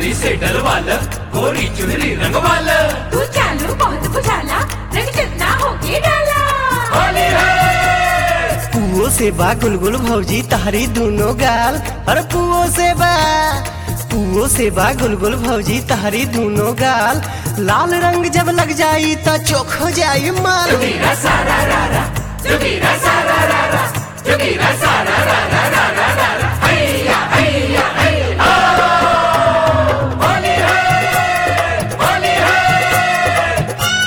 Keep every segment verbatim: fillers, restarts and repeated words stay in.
पिचकारी से डलवाल गोरी चुनरी रंगवाल। तू चालू बहुत बुझाला रंग जितना होके डाला। होली है पुओ से बा गुलगुल भौजी तहरी दोनों गाल। अरे पुओ से बा पुओ से बा गुलगुल भौजी तहरी दोनों गाल। लाल रंग जब लग जाई तो चोख हो जाई माल। जुगीरा सारा रारा जुगीरा सारा रारा जुगीरा सारा रारा रारा रारा हैया हैया हैया। होली है होली है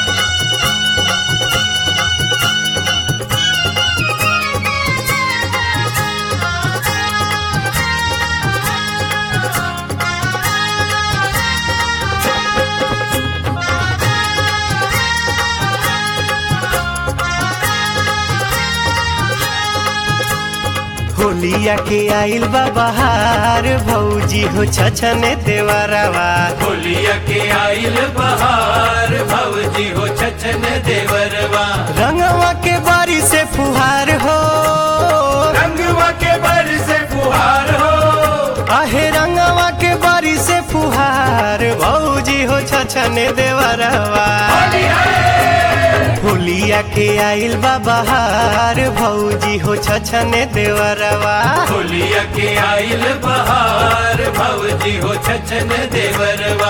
होलिया के आइल बा बहार भौजी हो छछने देवरवा। होलिया के आइल बहार भौजी हो छछन देवरवा। रंगवा के बारी से फुहार हो रंगवा के बर से फुहार हो। आहे रंगवा के बारी से फुहार भौजी हो छछने देवरवा। होली है होलिया के आइल बा बहार भौजी हो छछने देवरवा। होलिया के आइल बहार भौजी हो छछन देवरवा।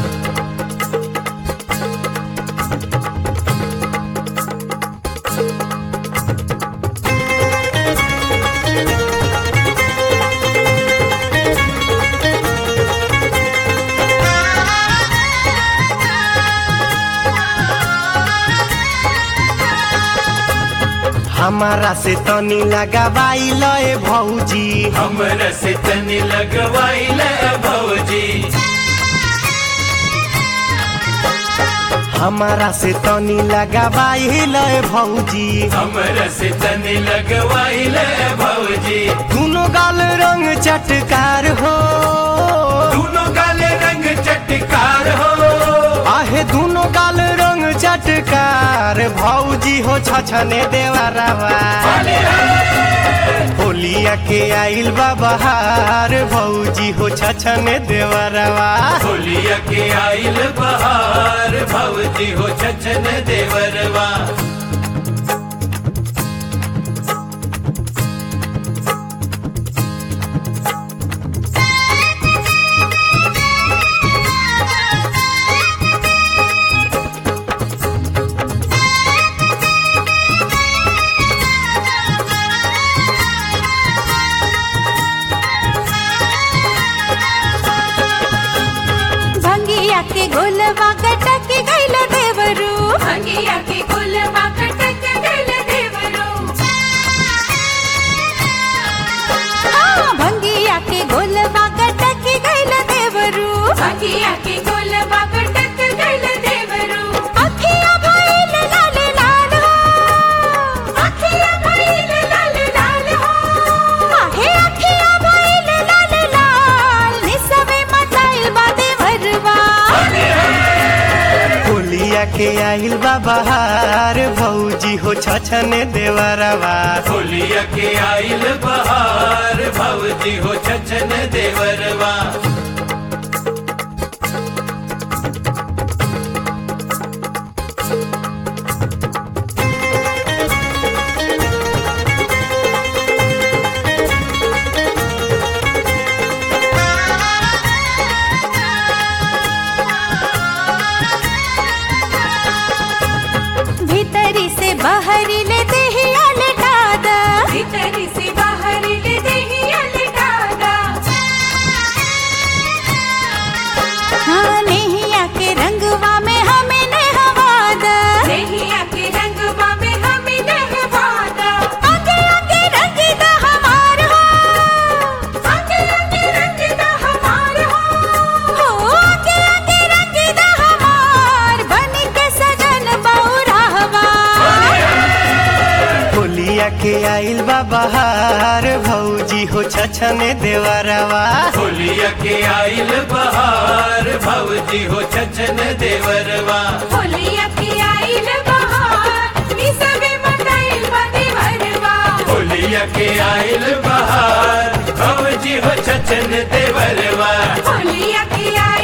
हमारा से तनी लगावाई लय भौजी। हमरा से तनी लगवाइल भौजी। हमारा से तनी लगावाई लय भौजी। हमरा से तनी लगवाइल भौजी। दोनों गाल रंग चटकार हो दोनों काले रंग चटकार हो। आहे दोनों गाल रंग चटकार भौजी हो छछने देवरवा। होली है होलिया के आइल बा बहार भौजी हो छछने देवरवा। होलिया के आइल बहार भौजी हो छछन देवरवा। भंगिया के गोलवा कटक गइल देवरू। भंगिया के गोलवा कटक गइल देवरू। हाँ भंगिया के गोलवा कटक गइल देवरू। भंगिया के गोलवा कटक गइल देवरू। अखिया भइल लाल लाल हो। अखिया भइल लाल लाल हो। आहे अखिया भइल लाल लाल निसवे मचाइल बा देवरवा। होलिया के आइल बा बहार भौजी हो छछने देवरवा। होलिया के आइल बहार भौजी हो छछन देवरवा। भीतरी से बाहरी ले देहिया लटा दा। भीतरी से बाहरी ले देहिया लटा दा। हाँ नेहिया के रंगवा में हमें नहवा दा। नेहिया के रंगवा में हमें नहवा दा। आगे आगे रंग दा हमार हो। आगे आगे रंग दा हमार हो। हो आगे आगे रंग दा हमार बन के सजन बौराहवा। होलिया के आइल बा बहार भौजी हो छछने देवरवा। होलिया के आइल बहार भौजी हो छछन देवरवा। होलिया के आइल बहार निसवे मचाइल बा देवरवा। होलिया के आइल बहार भौजी हो छछन देवरवा। होलिया के आइल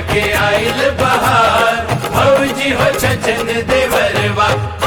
के आइल बहार भौजी हो छचन देवरवा